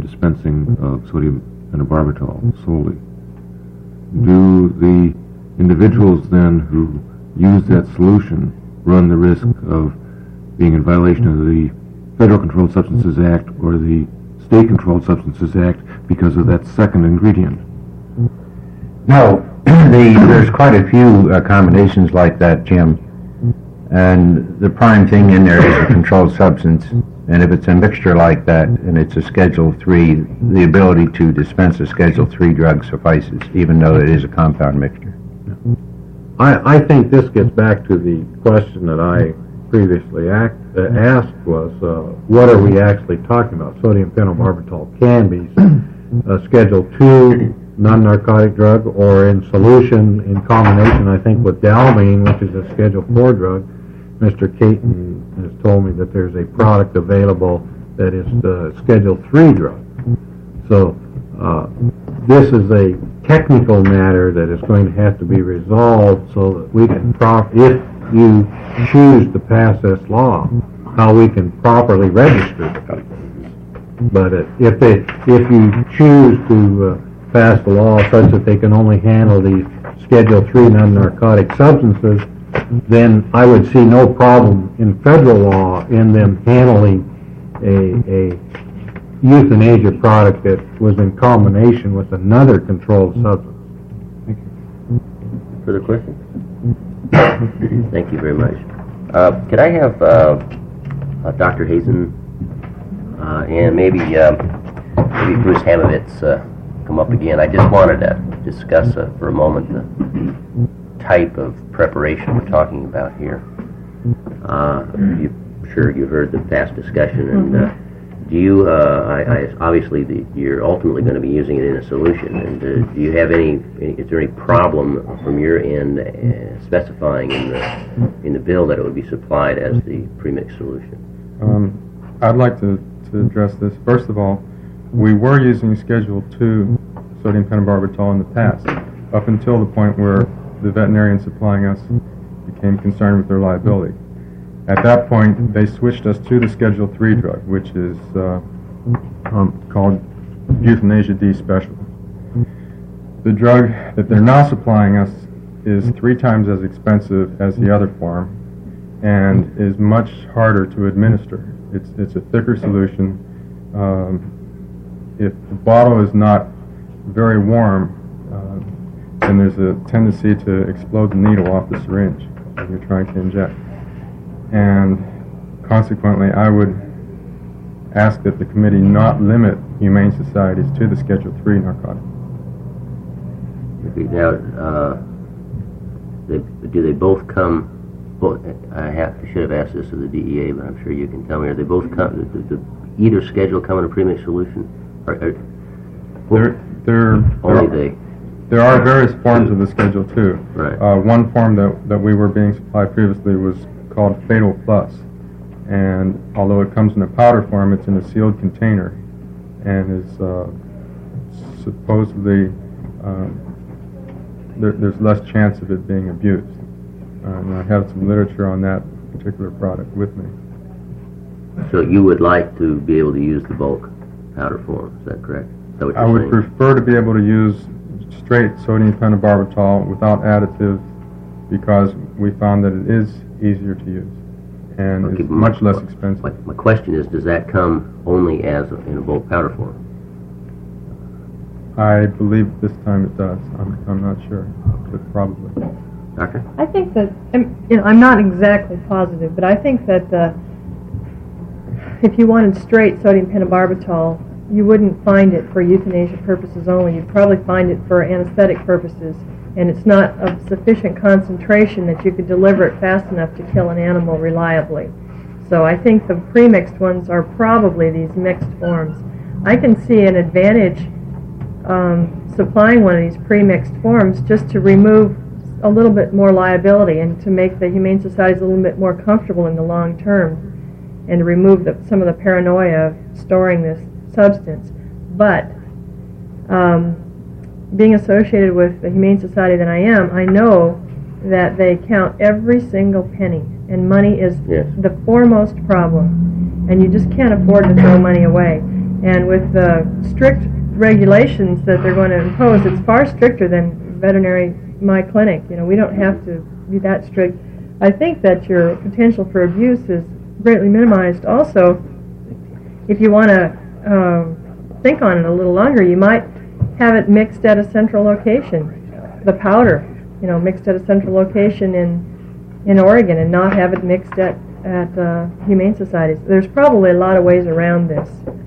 dispensing of sodium pentobarbital solely. Do the individuals then who use that solution run the risk of being in violation of the Federal Controlled Substances Act or the State Controlled Substances Act because of that second ingredient? No, there's quite a few combinations like that, Jim. And the prime thing in there is a controlled substance. And if it's a mixture like that and it's a Schedule 3, the ability to dispense a Schedule 3 drug suffices, even though it is a compound mixture. I think this gets back to the question that I previously asked was, what are we actually talking about? Sodium pentobarbital can be a Schedule 2 non-narcotic drug, or in solution in combination, I think, with Dalmine, which is a Schedule 4 drug. Mr. Caton has told me that there's a product available that is the Schedule 3 drug. So this is a technical matter that is going to have to be resolved so that we can, if you choose to pass this law, how we can properly register the companies. But if you choose to pass the law such that they can only handle the Schedule 3 non-narcotic substances, then I would see no problem in federal law in them handling a euthanasia product that was in combination with another controlled substance. Thank you. Further questions? Thank you very much. Could I have Dr. Hazen and maybe Bruce Hamovitz come up again? I just wanted to discuss for a moment the type of preparation we're talking about here. Sure you've heard the past discussion, and do you, obviously you're ultimately going to be using it in a solution, and do you have is there any problem from your end specifying in the bill that it would be supplied as the premixed solution? I'd like to address this. First of all, we were using Schedule 2 sodium pentobarbital in the past, up until the point where the veterinarian supplying us became concerned with their liability. At that point, they switched us to the Schedule 3 drug, which is called Euthanasia D Special. The drug that they're now supplying us is 3 times as expensive as the other form and is much harder to administer. It's a thicker solution. If the bottle is not very warm, then there's a tendency to explode the needle off the syringe when you're trying to inject. And consequently, I would ask that the committee not limit humane societies to the Schedule 3 narcotic. Now, do they both come? I should have asked this of the DEA, but I'm sure you can tell me. Are they both come? Either schedule come in a premixed solution? There are various forms of the Schedule 2. Right. One form that we were being supplied previously was called Fatal Plus, and although it comes in a powder form, it's in a sealed container, and is supposedly there's less chance of it being abused. And I have some literature on that particular product with me. So you would like to be able to use the bulk powder form, is that correct? Is that what you're I would saying? prefer to be able to use straight sodium pentobarbital without additives, because we found that it is easier to use and is much less expensive. My question is, does that come only as in a bulk powder form? I believe this time it does. I'm not sure, but probably. Doctor? I think that, I'm not exactly positive, but I think that if you wanted straight sodium pentobarbital, you wouldn't find it for euthanasia purposes only. You'd probably find it for anesthetic purposes, and it's not of sufficient concentration that you could deliver it fast enough to kill an animal reliably. So I think the premixed ones are probably these mixed forms. I can see an advantage supplying one of these premixed forms just to remove a little bit more liability and to make the Humane Societies a little bit more comfortable in the long term, and to remove some of the paranoia of storing this substance. But being associated with the Humane Society that I am, I know that they count every single penny, and money is the foremost problem, and you just can't afford to throw money away. And with the strict regulations that they're going to impose, it's far stricter than veterinary My Clinic. You know, we don't have to be that strict. I think that your potential for abuse is greatly minimized. Also, if you want to think on it a little longer, you might have it mixed at a central location, the powder, you know, mixed at a central location in Oregon, and not have it mixed at humane societies. There's probably a lot of ways around this.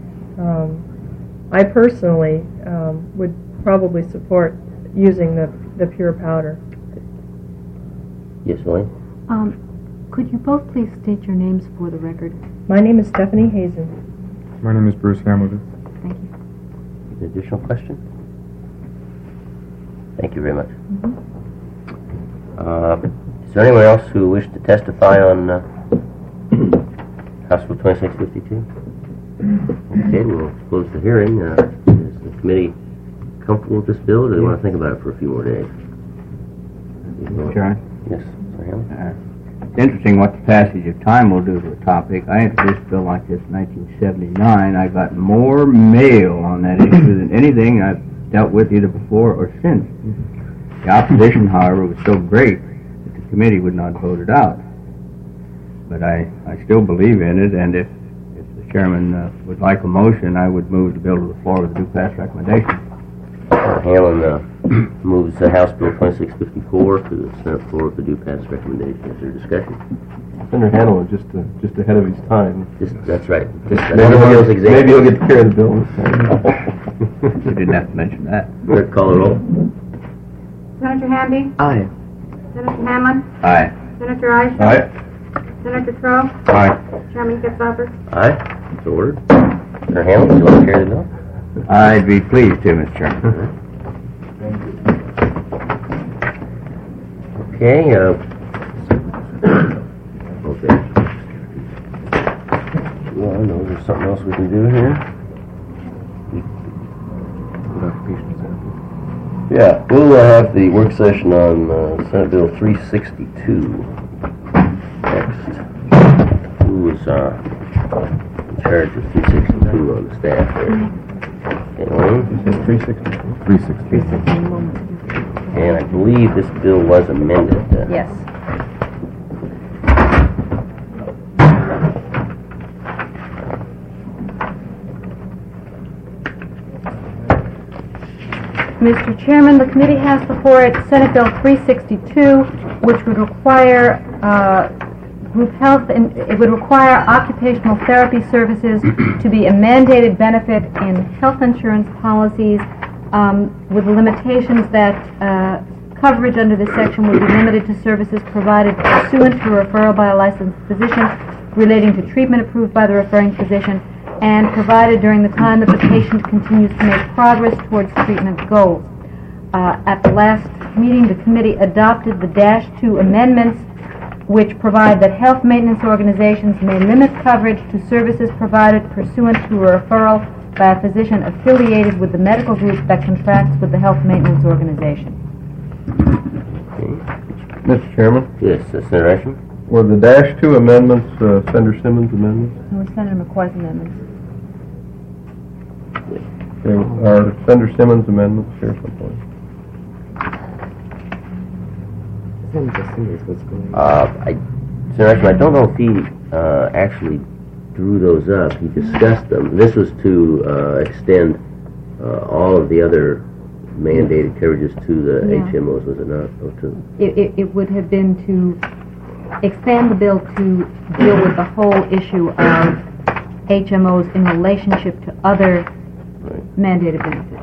I personally would probably support using the pure powder. Yes, Elaine? Could you both please state your names for the record? My name is Stephanie Hazen. My name is Bruce Hamilton. Thank you. An additional question? Thank you very much. Is there anyone else who wished to testify on House Bill 2652? Okay, we'll close the hearing. Is the committee comfortable with this bill, or do they want to think about it for a few more days? Sure. Yes, Mr. Hamlin? It's interesting what the passage of time will do to a topic. I introduced a bill like this in 1979. I got more mail on that issue than anything I've dealt with either before or since. The opposition, however, was so great that the committee would not vote it out. But I still believe in it, and if the chairman would like a motion, I would move the bill to the floor with a due pass recommendation. Hamlin moves House Bill 2654 to the Senate floor with a due pass recommendation. Is there discussion? Senator Hanlon just ahead of his time. That's right. Maybe he'll get to carry the bill. You didn't have to mention that. Clerk, call the roll. Senator Hamby? Aye. Senator Hamlin? Aye. Senator Eisner? Aye. Senator Crowe? Aye. Chairman Kitzhaber? Aye. So ordered. Senator Hamlin, do you want to carry the bill? I'd be pleased to, Mr. Chairman. Okay, well, I know there's something else we can do here. Yeah, we'll have the work session on Senate Bill 362 next. Who is in charge of 362 on the staff there? Elaine? 360. And I believe this bill was amended. Yes. Mr. Chairman, the committee has before it Senate Bill 362, which would require group health, and it would require occupational therapy services to be a mandated benefit in health insurance policies, with the limitations that coverage under this section would be limited to services provided pursuant to a referral by a licensed physician relating to treatment approved by the referring physician, and provided during the time that the patient continues to make progress towards treatment goals. At the last meeting, the committee adopted the -2 amendments, which provide that health maintenance organizations may limit coverage to services provided pursuant to a referral by a physician affiliated with the medical group that contracts with the health maintenance organization. Mr. Chairman, Yes, Senator Ashman? were the -2 amendments Senator Simmons' amendments? That was Senator McCoy's amendment. Are Senator Simmons' amendments here someplace? Senator Ashman, I don't know if he actually drew those up. He discussed them. This was to extend all of the other mandated coverages to the Yeah. HMOs, was it not? Or to It would have been to expand the bill to deal with the whole issue of HMOs in relationship to other mandated benefits.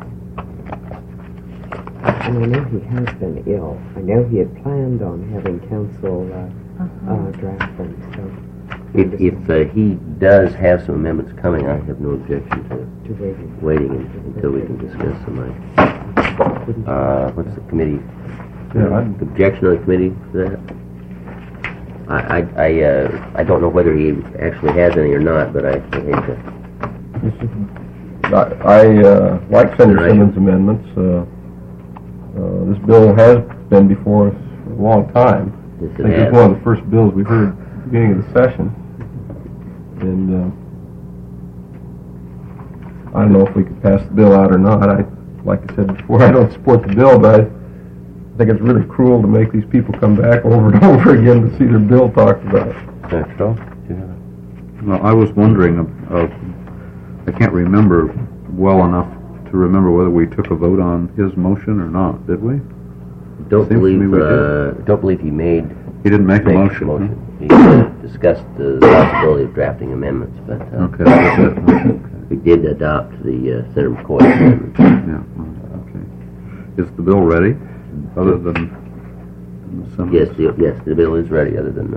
And I know he has been ill. I know he had planned on having council draft them, so... If he does have some amendments coming, I have no objection to waiting. waiting until we can discuss them. What's the committee? Objection on the committee to that? I don't know whether he actually has any or not, but I hate to. I like Senator Simmons' amendments. This bill has been before us for a long time. Yes, I think it's one of the first bills we heard at the beginning of the session. And I don't know if we could pass the bill out or not. Like I said before, I don't support the bill, but I think it's really cruel to make these people come back over and over again to see their bill talked about. Senator Strong, do you have Well, I was wondering, I can't remember well enough to remember whether we took a vote on his motion or not, did we? Don't Seems to me we don't believe he made He didn't make a motion. huh? He discussed the possibility of drafting amendments, but Okay, that's it. Okay. we did adopt the Senator McCoy amendment. Yeah, okay. Is the bill ready, other than the Simmons? Yes, the bill is ready, other than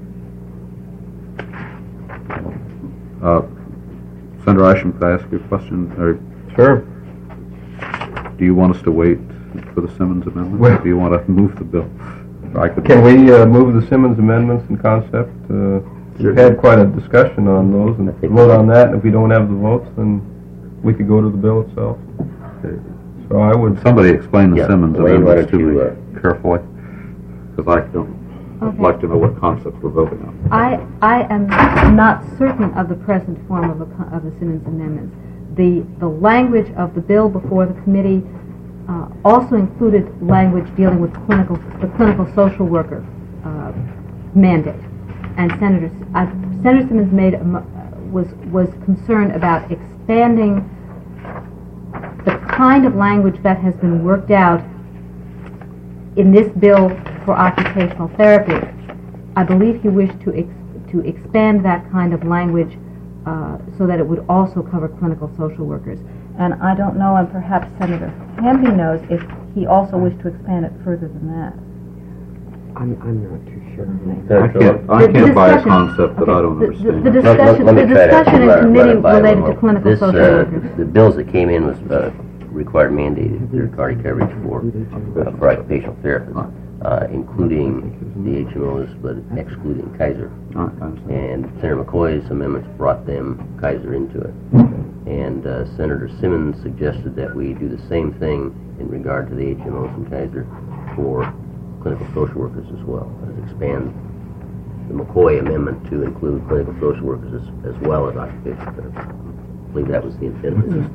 Senator Isham, could I ask you a question? Or Sure. do you want us to wait for the Simmons amendment? Well- Or do you want to move the bill? I could. Can we move the Simmons amendments in concept? We've had quite a discussion on those, and vote on that, and if we don't have the votes, then we could go to the bill itself. So I would... Somebody explain the Yeah, Simmons Elaine, why amendments to don't me you, carefully, because I don't. I'd Okay. like to know what concepts we're voting on. I am not certain of the present form of the Simmons amendments. The language of the bill before the committee also included language dealing with the clinical social worker mandate. And Senator Simmons was concerned about expanding the kind of language that has been worked out in this bill for occupational therapy. I believe he wished to expand that kind of language so that it would also cover clinical social workers. And I don't know, and perhaps Senator Hamby knows, if he also wished to expand it further than that. I'm not too sure. I can't buy a concept that I don't understand. The discussion Let me try to in run it committee by a related little to clinical This, social workers. The bills that came in was required mandated third-party coverage for occupational therapists, including the HMOs, but excluding Kaiser. I understand. And Senator McCoy's amendments brought Kaiser into it. And Senator Simmons suggested that we do the same thing in regard to the HMOs and Kaiser for clinical social workers as well, as expand the McCoy amendment to include clinical social workers as well as occupational therapists. I believe that was the intent of this.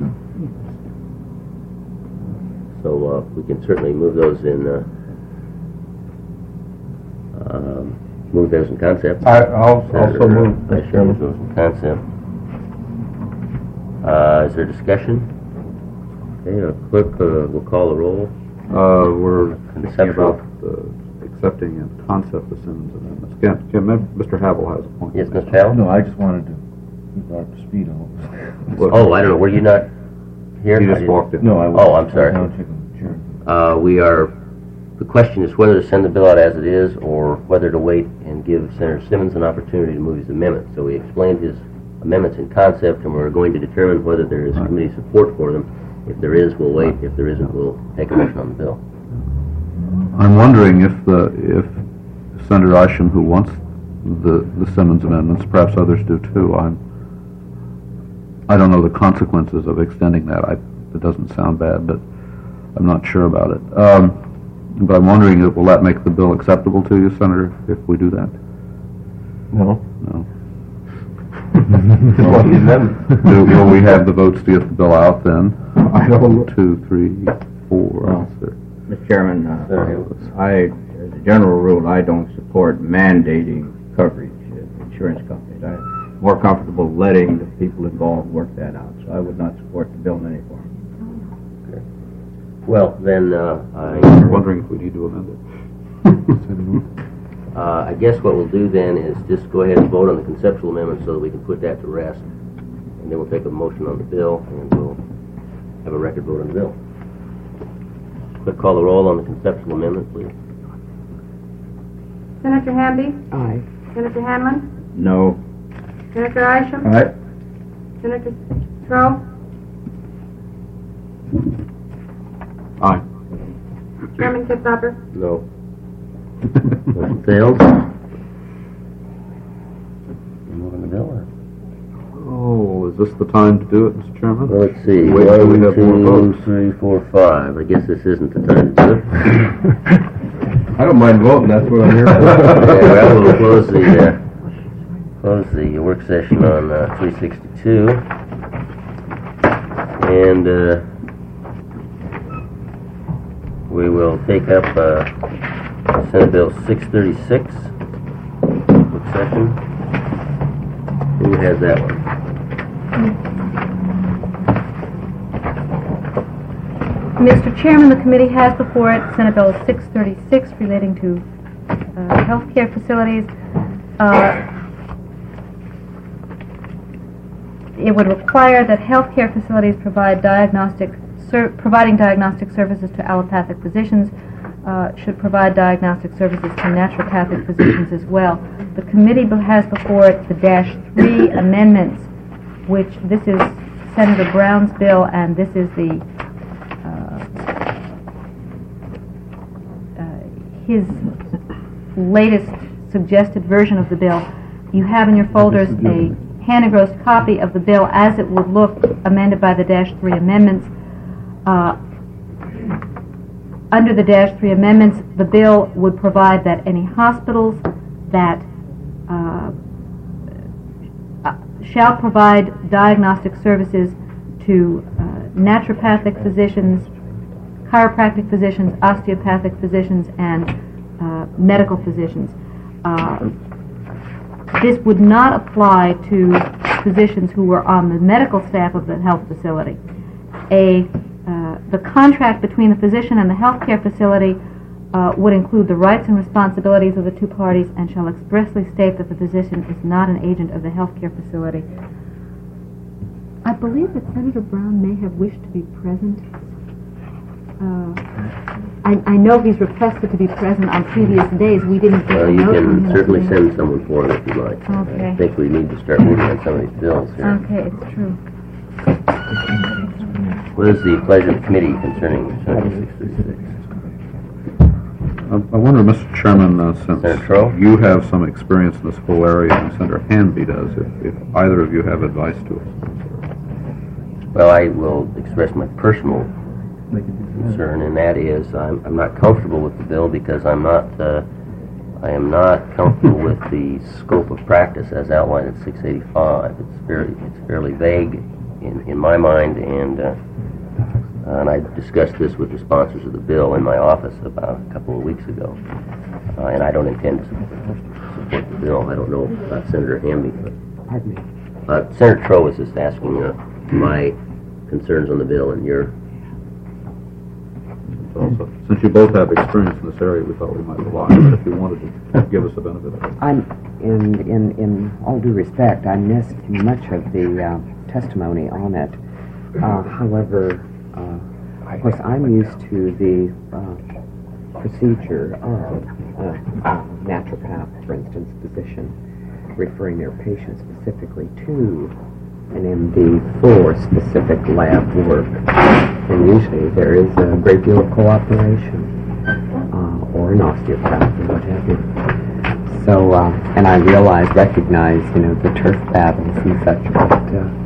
So we can certainly move those in concept. I'll also move, Mr. Move Chairman. those in concept. Is there discussion? Okay, clerk will call the roll. We're thinking Conceptual. about accepting in concept the Simmons amendments. Mr. Havel has a point. Yes, Mr. Howell? No, I just wanted to keep up to speed on it. Oh, I don't know, were you not here? He I just didn't- walked in. No, I was. Oh, I'm sorry. The question is whether to send the bill out as it is or whether to wait and give Senator Simmons an opportunity to move his amendments. So we explained his amendments in concept, and we're going to determine whether there is committee support for them. If there is, we'll wait. If there isn't, we'll take a motion on the bill. I'm wondering if Senator Isham, who wants the Simmons amendments, perhaps others do too. I don't know the consequences of extending that. It doesn't sound bad, but I'm not sure about it. But I'm wondering, will that make the bill acceptable to you, Senator, if we do that? No. No. Just want the amendment. Will we have the votes to get the bill out then? I don't know. 2, 3, 4. Mr. Chairman, as a general rule, I don't support mandating coverage of insurance companies. I'm more comfortable letting the people involved work that out, so I would not support the bill in any form. Well, then, I'm wondering if we need to amend it. I guess what we'll do then is just go ahead and vote on the conceptual amendment so that we can put that to rest. And then we'll take a motion on the bill, and we'll have a record vote on the bill. Clerk, call the roll on the conceptual amendment, please. Senator Hamby? Aye. Senator Hanlon? No. Senator Isham? Aye. Senator Stroh? Aye. Chairman Kitzhaber? No. Motion fails. Move on the bill, or? Oh, is this the time to do it, Mr. Chairman? Well, let's see. Wait till we have more 1, 2, votes. 3, 4, 5. I guess this isn't the time to do it. I don't mind voting, that's what I'm here Yeah, for. well, we'll close the work session on 362. And we will take up Senate Bill 636, book session. Who has that one? Mr. Chairman, the committee has before it Senate Bill 636 relating to healthcare facilities. It would require that healthcare facilities providing diagnostic services to allopathic physicians should provide diagnostic services to naturopathic physicians as well. The committee has before it the -3 amendments, which this is Senator Brown's bill, and this is the his latest suggested version of the bill. You have in your folders a hand-engrossed copy of the bill as it would look amended by the -3 amendments. Under the -3 amendments, the bill would provide that any hospitals that shall provide diagnostic services to naturopathic physicians, chiropractic physicians, osteopathic physicians, and medical physicians. This would not apply to physicians who were on the medical staff of the health facility. The contract between the physician and the healthcare facility would include the rights and responsibilities of the two parties and shall expressly state that the physician is not an agent of the healthcare facility. I believe that Senator Brown may have wished to be present. I know he's requested to be present on previous days. We didn't get a You note from can him certainly today. send someone for it if you like. Okay. I think we need to start moving on some of these bills here. Okay, it's true. What is the pleasure of the committee concerning Senate 636? I wonder, Mr. Chairman, Senator since Troll? you have some experience in this whole area and Senator Hanby does, if either of you have advice to us. Well, I will express my personal concern, and that is I'm not comfortable with the bill because I am not comfortable with the scope of practice as outlined in 685. It's fairly vague in my mind, and I discussed this with the sponsors of the bill in my office about a couple of weeks ago, and I don't intend to support the bill. I don't know about Senator Hamby, but Senator Troe was just asking my concerns on the bill and your. Also, since you both have experience in this area, we thought we might rely on it if you wanted to give us a benefit of it. In all due respect, I missed much of the testimony on it. However, of course, I'm used to the procedure of a naturopath, for instance, physician, referring their patient specifically to an MD for specific lab work. And usually there is a great deal of cooperation, or an osteopath, or what have you. So, and I recognize, the turf battles and such, but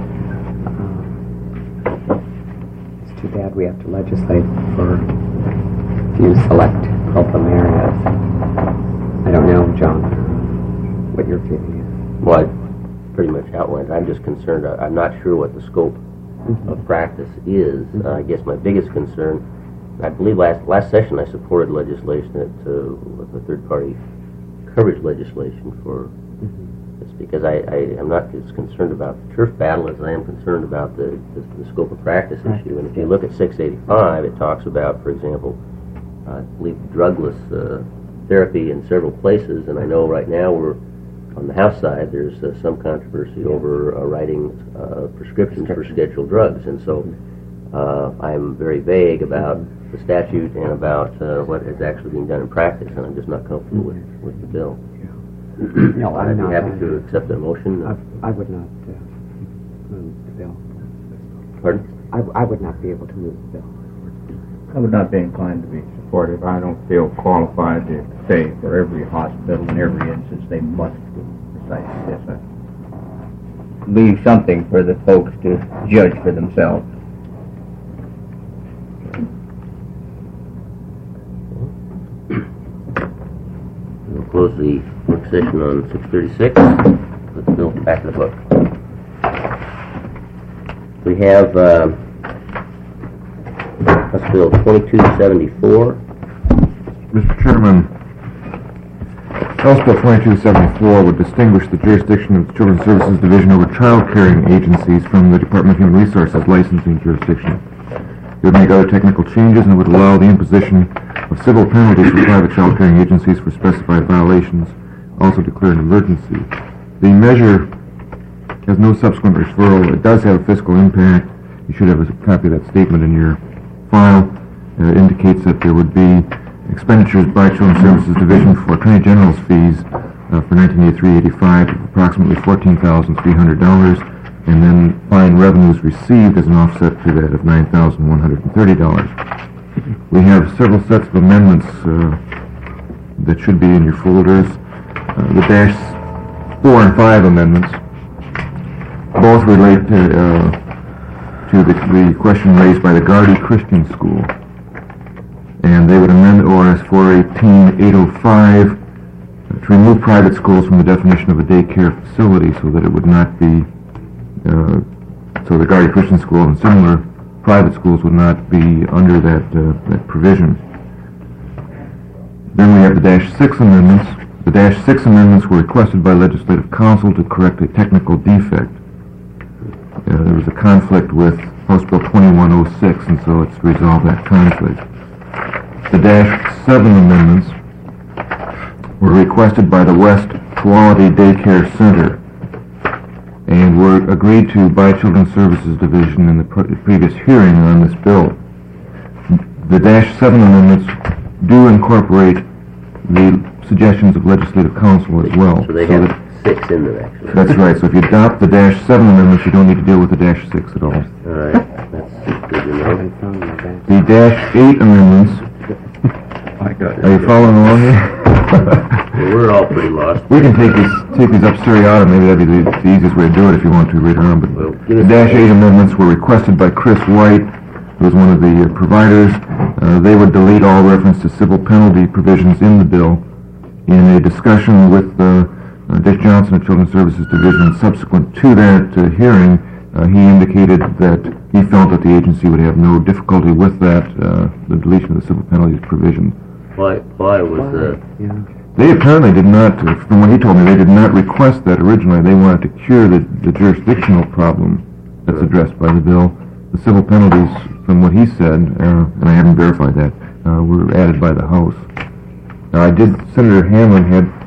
it's too bad we have to legislate for a few select problem areas. I don't know, John, what your feeling is. Well, I pretty much outlined. I'm just concerned. I'm not sure what the scope of practice is. I guess my biggest concern, I believe last session I supported legislation the third-party coverage legislation for this because I am not as concerned about the turf battle as I am concerned about the scope of practice issue. And if you look at 685, it talks about, for example, I believe drugless therapy in several places, and I know right now we're on the House side, there's some controversy over writing prescriptions for scheduled drugs, and so I'm very vague about the statute and about what is actually being done in practice, and I'm just not comfortable with the bill. No, I'd be happy to accept the motion. I would not move the bill. Pardon? I would not be able to move the bill. I would not be inclined to be supportive. I don't feel qualified to say for every hospital in every instance they must do precisely this. Leave something for the folks to judge for themselves. We'll close the work session on 636. Put the bill back in the book. We have House Bill 2274. Mr. Chairman, House Bill 2274 would distinguish the jurisdiction of the Children's Services Division over child caring agencies from the Department of Human Resources licensing jurisdiction. It would make other technical changes and would allow the imposition of civil penalties for private child caring agencies for specified violations, also declare an emergency. The measure has no subsequent referral. It does have a fiscal impact. You should have a copy of that statement in your file. It indicates that there would be expenditures by Children's Services Division for Attorney General's fees for 1983-85 of approximately $14,300, and then fine revenues received as an offset to that of $9,130. We have several sets of amendments that should be in your folders. The dash 4 and 5 amendments both relate to the question raised by the Gardy Christian School, and they would amend ORS 418-805 to remove private schools from the definition of a daycare facility so that it would not be so the Gardy Christian School and similar private schools would not be under that provision. Then we have the dash 6 amendments. The dash 6 amendments were requested by Legislative Council to correct a technical defect. There was a conflict with House Bill 2106, and so it's to resolve that conflict. The dash 7 amendments were requested by the West Quality Daycare Center and were agreed to by Children's Services Division in the previous hearing on this bill. The dash 7 amendments do incorporate the suggestions of Legislative Council as well. So they have 6 in there, actually. That's right. So if you adopt the dash 7 amendments, you don't need to deal with the dash 6 at all. All right, that's good to know. The dash 8 amendments. Are you following along here? Well, we're all pretty lost. We can take these up seriatim. Maybe that'd be the easiest way to do it if you want to later on. But the dash 8 amendments were requested by Chris White, who was one of the providers. They would delete all reference to civil penalty provisions in the bill. In a discussion with Dick Johnson of Children's Services Division subsequent to that hearing, he indicated that he felt that the agency would have no difficulty with that, the deletion of the civil penalties provision. Why was the... They apparently did not, from what he told me, they did not request that originally. They wanted to cure the jurisdictional problem that's addressed by the bill. The civil penalties, from what he said, and I haven't verified that, were added by the House. Senator Hanlon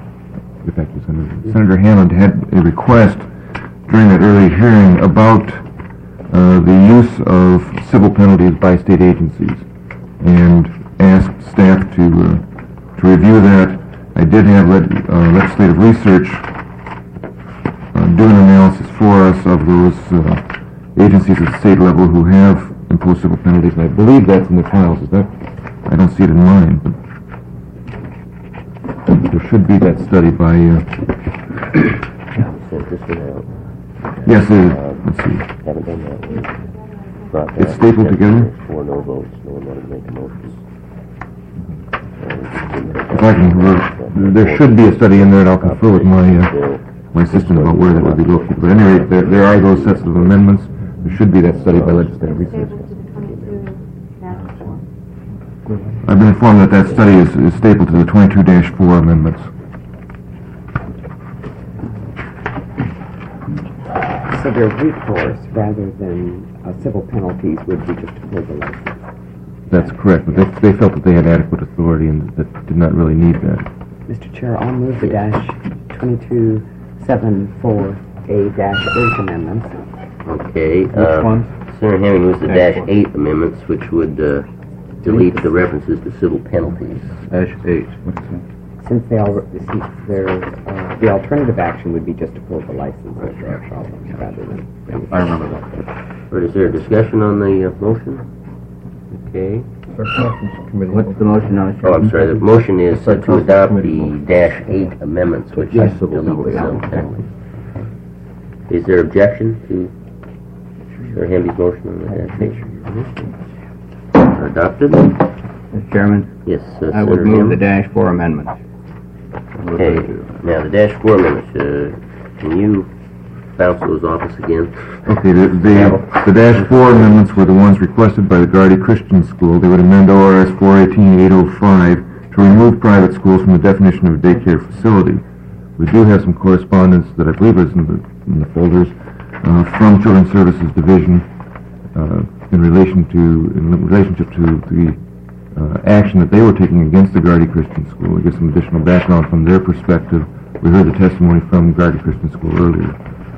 had a request during that early hearing about the use of civil penalties by state agencies, and asked staff to review that. I did have legislative research do an analysis for us of those agencies at the state level who have imposed civil penalties, and I believe that's in the files. I don't see it in mine, but there should be that study by... Yes, let's see. Haven't done that. It's stapled together? 4 no votes. No one wanted to make a motion. If I can, there should be a study in there, and I'll confer with my assistant about where that would be located. But at any rate, there are those sets of amendments. There should be that study by legislative research. I've been informed that that study is stapled to the 22-4 amendments. So their recourse, rather than civil penalties, would be just to pull the license. That's correct, but they felt that they had adequate authority and that did not really need that. Mr. Chair, I'll move the dash 2274A-8 amendments. Okay. Which ones? Senator Hammond moves the dash 8 amendments, which would delete the references to civil penalties. Dash 8. What's that? Since the alternative action would be just to pull the license if there are problems, rather than... I remember that. Or is there a discussion on the motion? Okay. What's the motion now, Oh, I'm sorry. The motion is to adopt the dash 8 amendments, which delete the civil penalties. Is there objection to Senator Hamby's motion on the dash 8? Adopted. Mr. Chairman? Yes, I would Senator move Hamby. the dash 4 amendment. Okay. Now, the dash 4 amendments, can you bounce those off us again. Okay, the dash 4 amendments were the ones requested by the Gardy Christian School. They would amend ORS 418-805 to remove private schools from the definition of a daycare facility. We do have some correspondence that I believe is in the folders from Children's Services Division in relationship to the action that they were taking against the Gardy Christian School. We get some additional background from their perspective. We heard the testimony from Gardy Christian School earlier.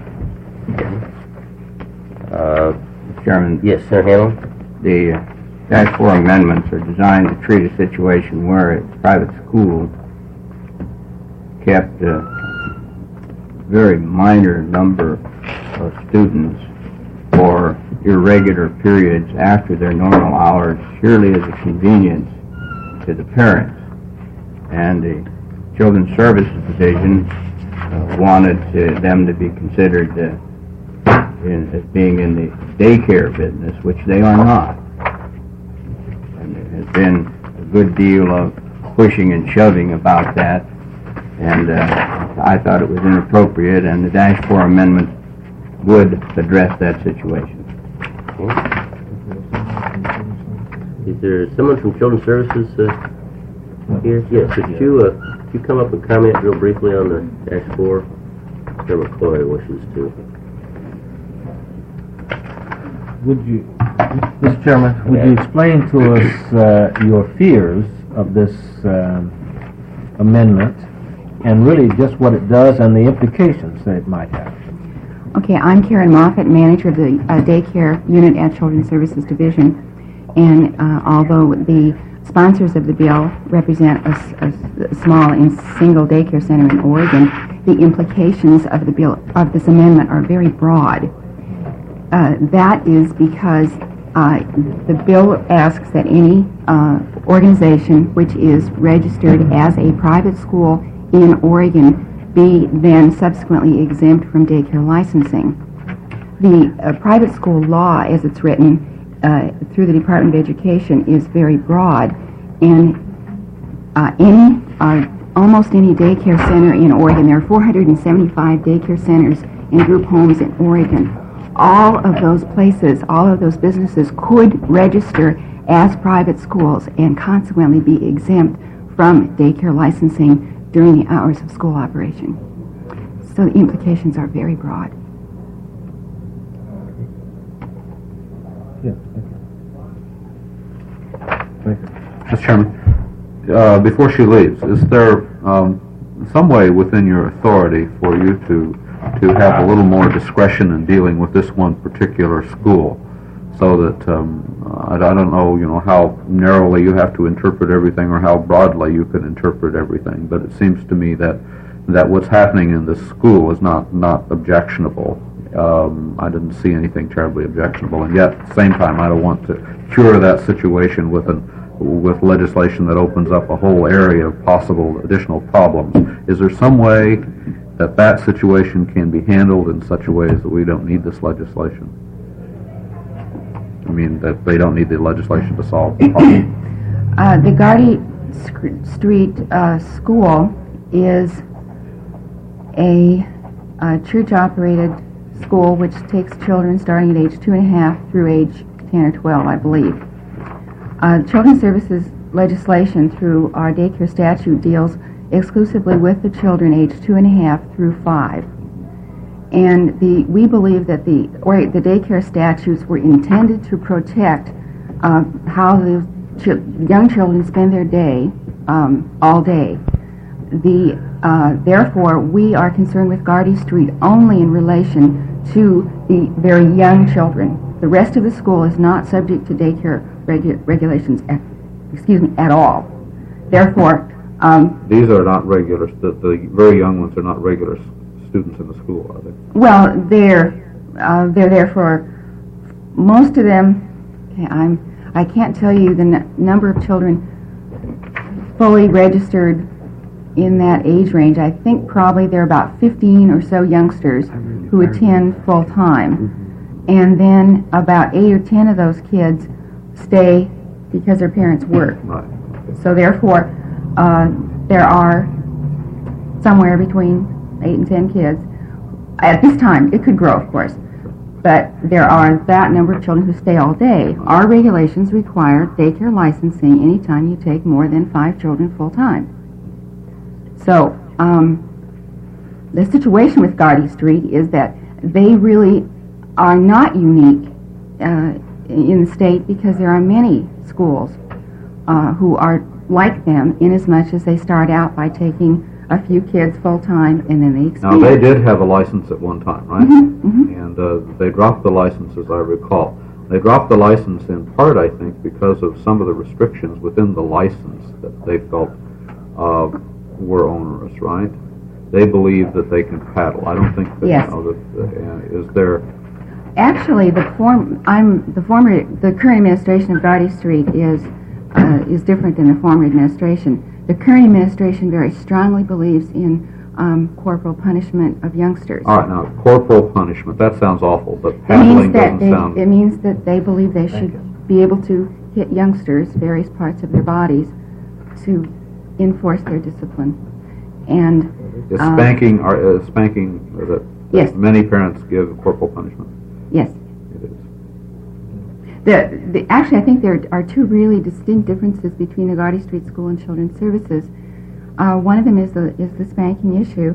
Chairman? Yes, Senator Hanlon? The Dash 4 amendments are designed to treat a situation where a private school kept a very minor number of students for irregular periods after their normal hours, purely as a convenience to the parents. And the Children's Services Division wanted them to be considered as being in the daycare business, which they are not. And there has been a good deal of pushing and shoving about that, and I thought it was inappropriate, and the Dash 4 amendment would address that situation. Is there someone from Children's Services here? Yes, could you come up and comment real briefly on the Dash 4? Mr. McCoy wishes to. Would you, Mr. Chairman, would you explain to us your fears of this amendment and really just what it does and the implications that it might have? Okay, I'm Karen Moffett, manager of the daycare unit at Children's Services Division, and although the sponsors of the bill represent a small and single daycare center in Oregon, the implications of the bill, of this amendment, are very broad. That is because the bill asks that any organization which is registered as a private school in Oregon be then subsequently exempt from daycare licensing. The private school law, as it's written through the Department of Education, is very broad, and almost any daycare center in Oregon, there are 475 daycare centers and group homes in Oregon. All of those places, all of those businesses could register as private schools and consequently be exempt from daycare licensing during the hours of school operation. So the implications are very broad. Mr. Chairman, before she leaves, is there some way within your authority for you to have a little more discretion in dealing with this one particular school, so that I don't know, how narrowly you have to interpret everything or how broadly you can interpret everything, but it seems to me that what's happening in this school is not objectionable. I didn't see anything terribly objectionable, and yet at the same time I don't want to cure that situation with legislation that opens up a whole area of possible additional problems. Is there some way that situation can be handled in such a way that we don't need this legislation? I mean, that they don't need the legislation to solve the problem. The Gardy Street School is a church-operated school which takes children starting at age 2.5 through age 10 or 12, I believe. Children's Services legislation through our daycare statute deals exclusively with the children aged 2.5 through 5. And we believe that the daycare statutes were intended to protect how the young children spend their day, all day. Therefore, we are concerned with Gardy Street only in relation to the very young children. The rest of the school is not subject to daycare regulations at all. Therefore, these are not regular, the very young ones are not regular students in the school, are they? Well, they're there for most of them. Okay, I can't tell you the number of children fully registered in that age range. I think probably there are about 15 or so youngsters who attend full time, and then about 8 or 10 of those kids stay because their parents work. Right. So therefore, there are somewhere between 8 and 10 kids At this time, it could grow, of course. But there are that number of children who stay all day. Our regulations require daycare licensing anytime you take more than 5 children full-time. So, the situation with Gardy Street is that they really are not unique in the state because there are many schools who are like them in as much as they start out by taking a few kids full-time and then they expand. Now, they did have a license at one time, right? And they dropped the license, as I recall. They dropped the license in part, I think, because of some of the restrictions within the license that they felt were onerous, right? They believe that they can paddle. I don't think that, yes. Is there... Actually, the current administration of Gardy Street is different than the former administration. The current administration very strongly believes in corporal punishment of youngsters. All right, now, corporal punishment, that sounds awful, but paddling doesn't sound... It means that they believe they should be able to hit youngsters, various parts of their bodies, to enforce their discipline. And is spanking that yes. Many parents give corporal punishment? Yes. It is. Actually, I think there are two really distinct differences between the Gardy Street School and Children's Services. One of them is the spanking issue,